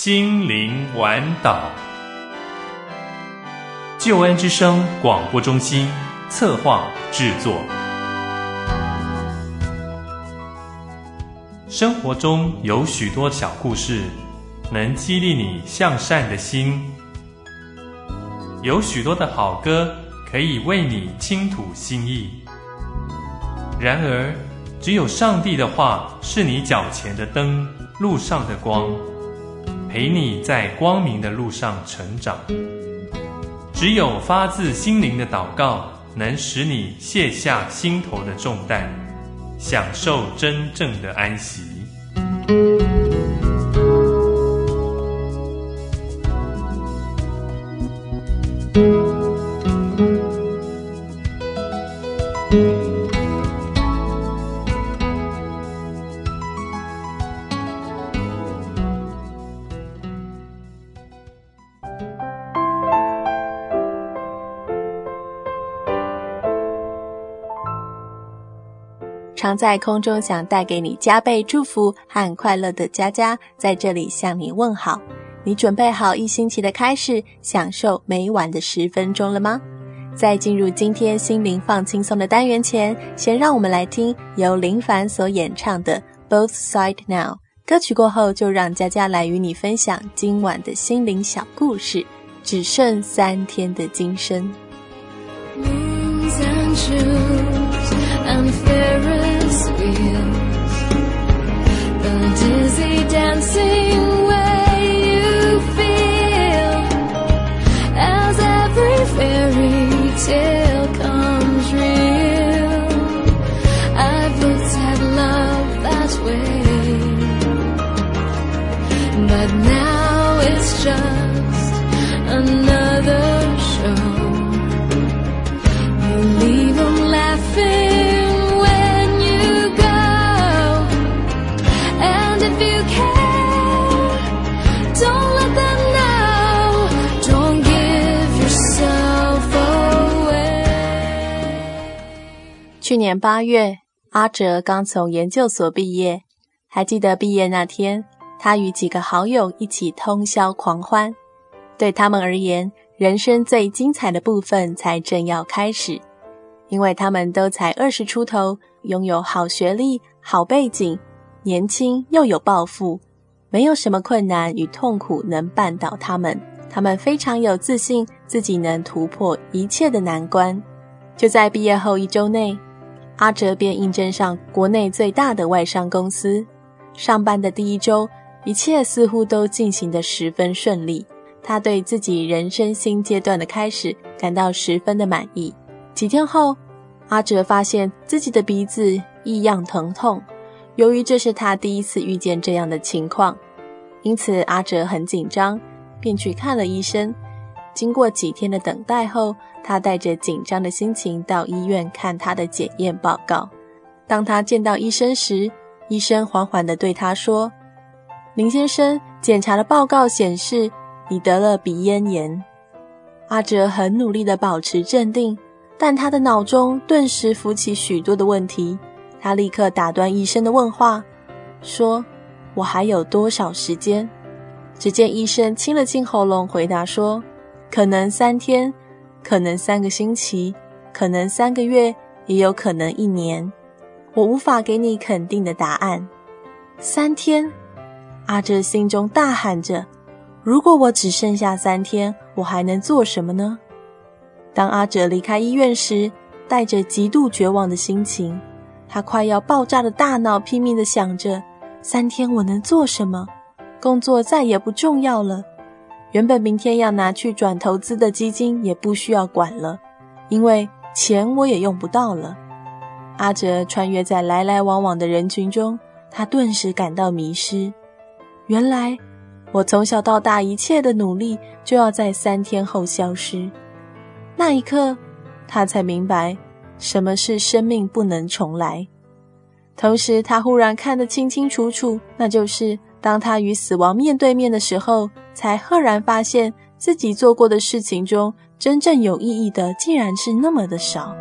心灵玩岛。救恩之声广播中心策划制作。生活中有许多小故事，能激励你向善的心。有许多的好歌，可以为你倾吐心意。然而，只有上帝的话是你脚前的灯，路上的光，陪你在光明的路上成长。只有发自心灵的祷告，能使你卸下心头的重担，享受真正的安息。 常在空中想带给你加倍祝福和快乐的佳佳，在这里向你问好。你准备好一星期的开始，享受每晚的10分钟了吗？在进入今天心灵放轻松的单元前，先让我们来听由林凡所演唱的 Both Side Now。 歌曲过后，就让佳佳来与你分享今晚的心灵小故事。只剩3天的今生。 Moons and shoes and Ferris wheels, the dizzy dancing way you feel as every fairy tale comes real. I've looked at love that way, but now it's just another show. You leave them laughing when you go, and if you care, don't let them know. Don't give yourself away. 去年8月，阿哲刚从研究所毕业。还记得毕业那天，他与几个好友一起通宵狂欢。对他们而言，人生最精彩的部分才正要开始，因为他们都才20出头，拥有好学历、好背景，年轻又有抱负，没有什么困难与痛苦能绊倒他们。他们非常有自信，自己能突破一切的难关。就在毕业后1周内，阿哲便应征上国内最大的外商公司。上班的第1周，一切似乎都进行得十分顺利。他对自己人生新阶段的开始感到十分的满意。几天后，阿哲发现自己的鼻子异样疼痛，由于这是他第一次遇见这样的情况，因此阿哲很紧张，便去看了医生。经过几天的等待后，他带着紧张的心情到医院看他的检验报告。当他见到医生时，医生缓缓地对他说：“林先生，检查的报告显示你得了鼻咽炎。”阿哲很努力地保持镇定，但他的脑中顿时浮起许多的问题。他立刻打断医生的问话，说：“我还有多少时间？”只见医生清了清喉咙回答说：“可能3天，可能3个星期，可能3个月，也有可能1年。我无法给你肯定的答案。”3天，阿哲心中大喊着，如果我只剩下3天，我还能做什么呢？当阿哲离开医院时，带着极度绝望的心情，他快要爆炸的大脑拼命地想着，3天我能做什么？工作再也不重要了，原本明天要拿去转投资的基金也不需要管了，因为钱我也用不到了。阿哲穿越在来来往往的人群中，他顿时感到迷失。原来我从小到大一切的努力就要在3天后消失。那一刻，他才明白什么是生命不能重来。同时他忽然看得清清楚楚，那就是当他与死亡面对面的时候，才赫然发现自己做过的事情中，真正有意义的竟然是那么的少。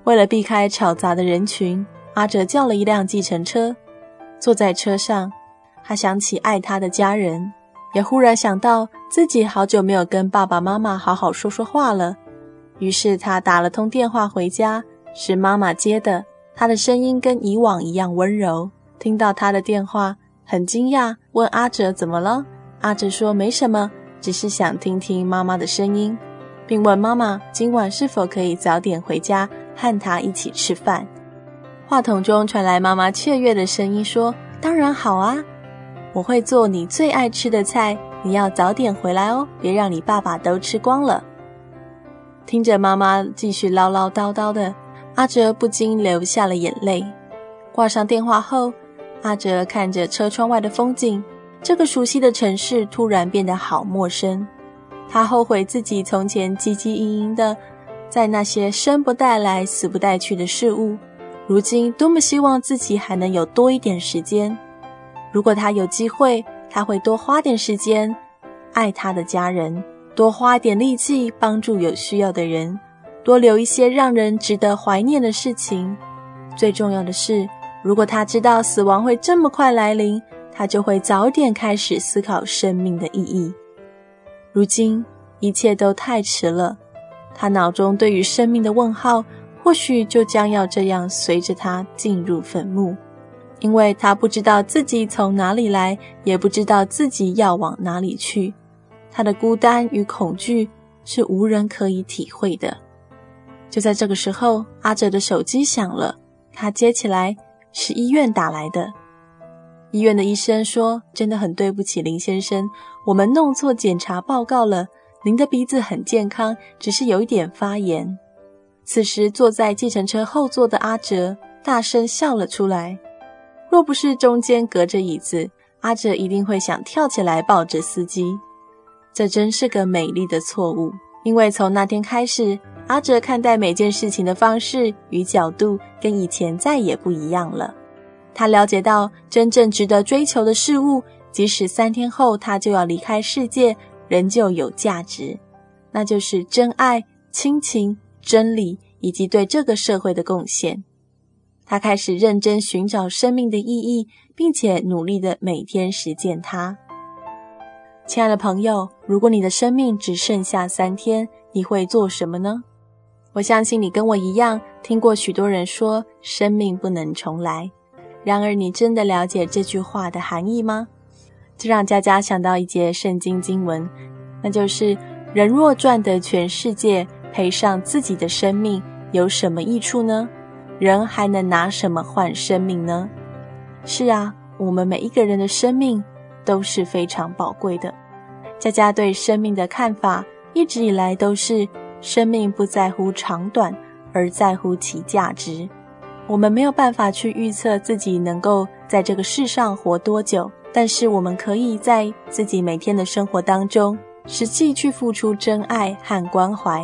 为了避开吵杂的人群，阿哲叫了一辆计程车。坐在车上，他想起爱他的家人，也忽然想到自己好久没有跟爸爸妈妈好好说说话了。于是他打了通电话回家，是妈妈接的，她的声音跟以往一样温柔。听到她的电话，很惊讶，问阿哲怎么了。阿哲说没什么，只是想听听妈妈的声音，并问妈妈今晚是否可以早点回家和她一起吃饭。话筒中传来妈妈雀跃的声音说，当然好啊，我会做你最爱吃的菜，你要早点回来哦，别让你爸爸都吃光了。听着妈妈继续唠唠叨叨的，阿哲不禁流下了眼泪。挂上电话后，阿哲看着车窗外的风景，这个熟悉的城市突然变得好陌生。他后悔自己从前汲汲营营的在那些生不带来死不带去的事物，如今多么希望自己还能有多一点时间。如果他有机会，他会多花点时间爱他的家人，多花一点力气帮助有需要的人，多留一些让人值得怀念的事情。最重要的是，如果他知道死亡会这么快来临，他就会早点开始思考生命的意义。如今一切都太迟了，他脑中对于生命的问号或许就将要这样随着他进入坟墓，因为他不知道自己从哪里来，也不知道自己要往哪里去。他的孤单与恐惧是无人可以体会的。就在这个时候，阿哲的手机响了，他接起来，是医院打来的。医院的医生说，真的很对不起林先生，我们弄错检查报告了，您的鼻子很健康，只是有一点发炎。此时坐在计程车后座的阿哲大声笑了出来，若不是中间隔着椅子，阿哲一定会想跳起来抱着司机。这真是个美丽的错误，因为从那天开始，阿哲看待每件事情的方式与角度跟以前再也不一样了。他了解到真正值得追求的事物，即使3天后他就要离开世界，仍旧有价值，那就是真爱、亲情、真理以及对这个社会的贡献。他开始认真寻找生命的意义，并且努力地每天实践它。亲爱的朋友，如果你的生命只剩下3天，你会做什么呢？我相信你跟我一样，听过许多人说生命不能重来。然而你真的了解这句话的含义吗？这让佳佳想到一节圣经经文，那就是人若赚得全世界，赔上自己的生命，有什么益处呢？人还能拿什么换生命呢？是啊，我们每一个人的生命都是非常宝贵的。佳佳对生命的看法一直以来都是，生命不在乎长短，而在乎其价值。我们没有办法去预测自己能够在这个世上活多久，但是我们可以在自己每天的生活当中，实际去付出真爱和关怀。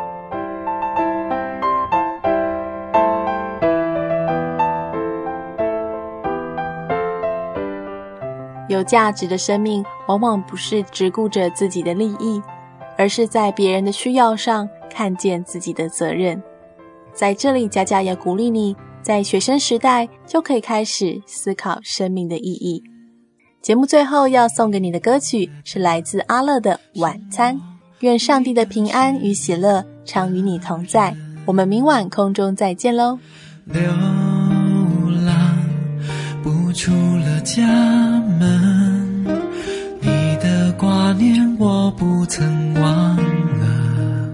有价值的生命往往不是只顾着自己的利益，而是在别人的需要上看见自己的责任。在这里，佳佳也鼓励你在学生时代就可以开始思考生命的意义。节目最后要送给你的歌曲是来自阿乐的《晚餐》，愿上帝的平安与喜乐常与你同在。我们明晚空中再见咯。 流浪不出了家门，你的挂念我不曾忘了，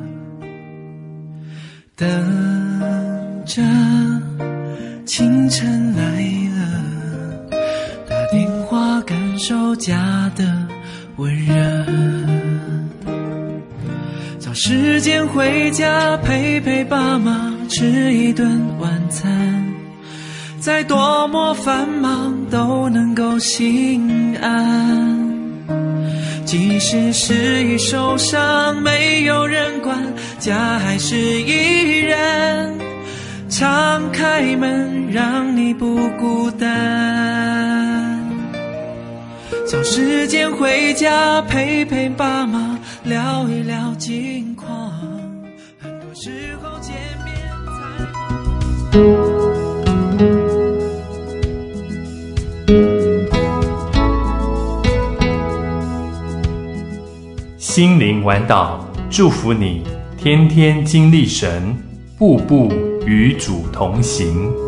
等着清晨来了，打电话感受家的温热，找时间回家陪陪爸妈吃一顿晚餐，再多么繁忙都能够心安，即使是一受伤没有人管，家还是依然敞开门让你不孤单，找时间回家陪陪爸妈聊一聊近况，很多时候见面才心灵晚岛祝福你天天经历神，步步与主同行。